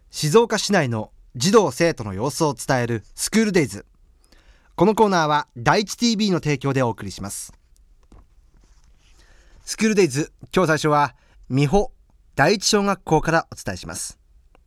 静岡市内の児童生徒の様子を伝えるスクールデイズ。このコーナーは第一 TV の提供でお送りします。スクールデイズ、今日最初は美保第一小学校からお伝えします。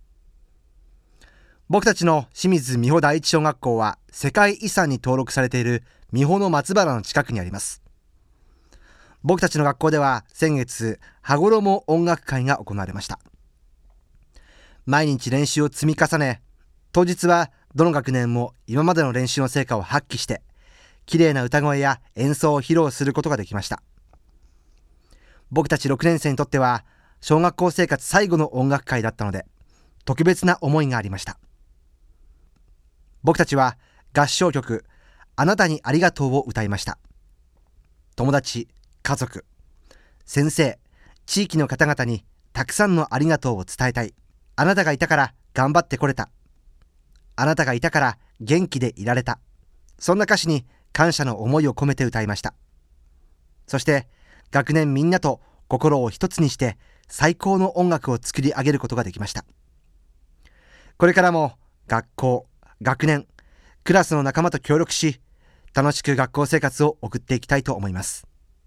僕たちの清水美保第一小学校は世界遺産に登録されている美保の松原の近くにあります。僕たちの学校では先月、羽衣音楽会が行われました。毎日練習を積み重ね、当日はどの学年も今までの練習の成果を発揮して、綺麗な歌声や演奏を披露することができました。僕たち6年生にとっては、小学校生活最後の音楽会だったので、特別な思いがありました。僕たちは合唱曲、あなたにありがとうを歌いました。友達、家族、先生、地域の方々にたくさんのありがとうを伝えたい。あなたがいたから頑張ってこれた。あなたがいたから元気でいられた。そんな歌詞に感謝の思いを込めて歌いました。そして学年みんなと心を一つにして最高の音楽を作り上げることができました。これからも学校、学年、クラスの仲間と協力し、楽しく学校生活を送っていきたいと思います。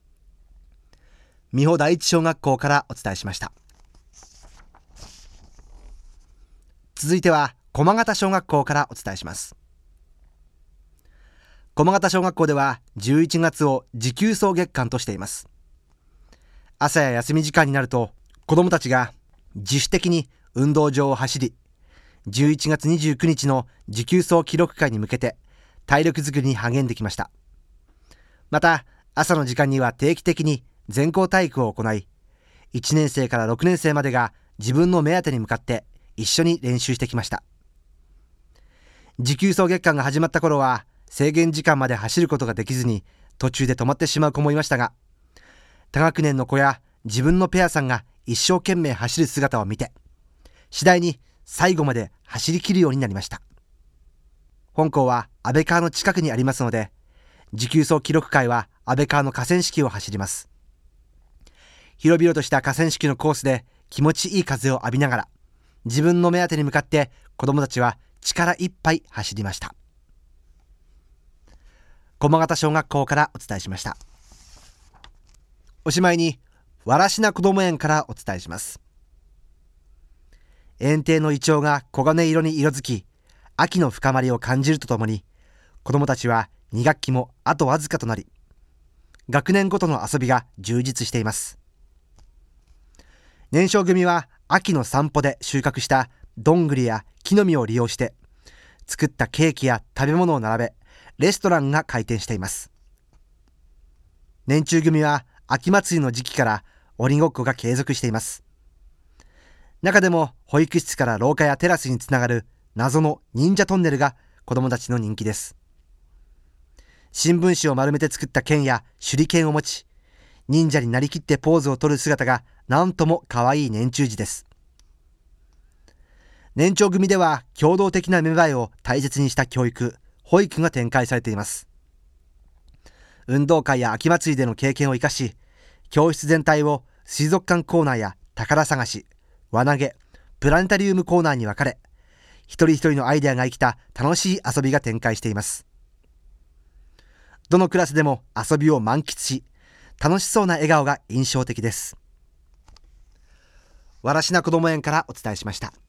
美保第一小学校からお伝えしました。続いては駒形小学校からお伝えします。駒形小学校では11月を持久走月間としています。朝や休み時間になると子どもたちが自主的に運動場を走り、11月29日の持久走記録会に向けて体力づくりに励んできました。また朝の時間には定期的に全校体育を行い、1年生から6年生までが自分の目当てに向かって一緒に練習してきました。持久走月間が始まった頃は制限時間まで走ることができずに途中で止まってしまう子もいましたが、多学年の子や自分のペアさんが一生懸命走る姿を見て、次第に最後まで走り切るようになりました。本校は安倍川の近くにありますので、持久走記録会は安倍川の河川敷を走ります。広々とした河川敷のコースで気持ちいい風を浴びながら、自分の目当てに向かって子どもたちは力いっぱい走りました。駒形小学校からお伝えしました。おしまいにわらしなこども園からお伝えします。園庭のイチョウが黄金色に色づき、秋の深まりを感じるとともに、子どもたちは2学期もあとわずかとなり、学年ごとの遊びが充実しています。年少組は秋の散歩で収穫したどんぐりや木の実を利用して作ったケーキや食べ物を並べ、レストランが開店しています。年中組は秋祭りの時期から鬼ごっこが継続しています。中でも保育室から廊下やテラスにつながる謎の忍者トンネルが子どもたちの人気です。新聞紙を丸めて作った剣や手裏剣を持ち、忍者になりきってポーズを取る姿がなんとも可愛い年中児です。年長組では共同的な芽生えを大切にした教育、保育が展開されています。運動会や秋祭りでの経験を生かし、教室全体を水族館コーナーや宝探し、輪投げ、プラネタリウムコーナーに分かれ、一人一人のアイデアが生きた楽しい遊びが展開しています。どのクラスでも遊びを満喫し、楽しそうな笑顔が印象的です。わらしなこども園からお伝えしました。